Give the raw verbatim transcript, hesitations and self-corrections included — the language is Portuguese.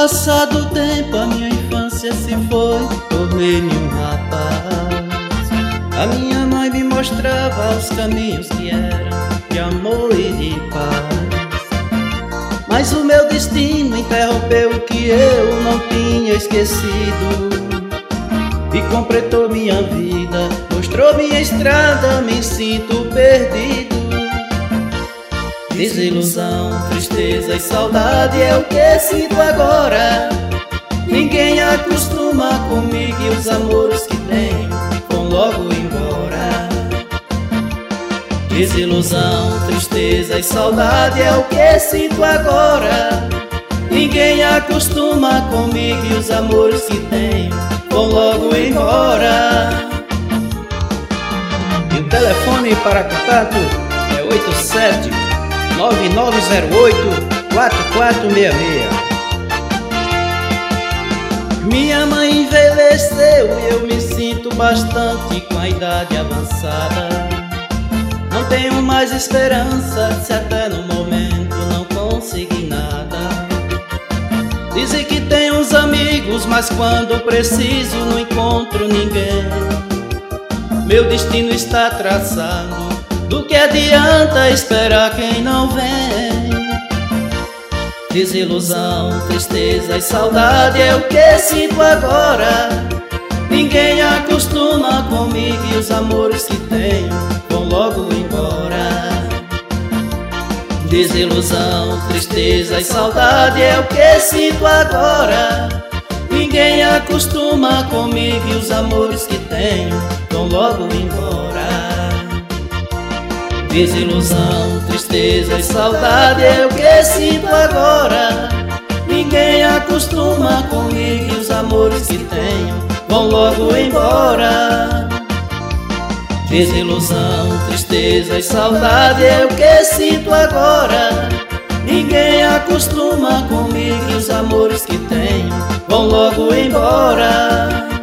passar do tempo a minha infância se foi, tornei-me um rapaz. A minha mãe me mostrava os caminhos que eram de amor e de paz. Mas o meu destino interrompeu o que eu não tinha esquecido e completou minha vida, mostrou minha estrada, me sinto perdido. Desilusão, tristeza e saudade é o que sinto agora. Ninguém acostuma comigo e os amores que tenho vão logo embora. Desilusão, tristeza e saudade é o que sinto agora. Ninguém acostuma comigo e os amores que tenho vão logo embora. E o telefone para contato é oito sete nove nove zero oito quatro quatro seis seis. Minha mãe envelheceu e eu me sinto bastante com a idade avançada. Não tenho mais esperança se até no momento não consegui nada. Dizem que tem uns amigos, mas quando preciso não encontro ninguém. Meu destino está traçado, do que adianta esperar quem não vem? Desilusão, tristeza e saudade é o que sinto agora. Ninguém acostuma comigo e os amores que tenho vão logo embora. Desilusão, tristeza e saudade é o que sinto agora. Ninguém acostuma comigo e os amores que tenho vão logo embora. Desilusão, tristeza e saudade é o que sinto agora. Ninguém acostuma comigo e os amores que tenho vão logo embora. Desilusão, tristeza e saudade é o que sinto agora. Ninguém acostuma comigo e os amores que tenho vão logo embora.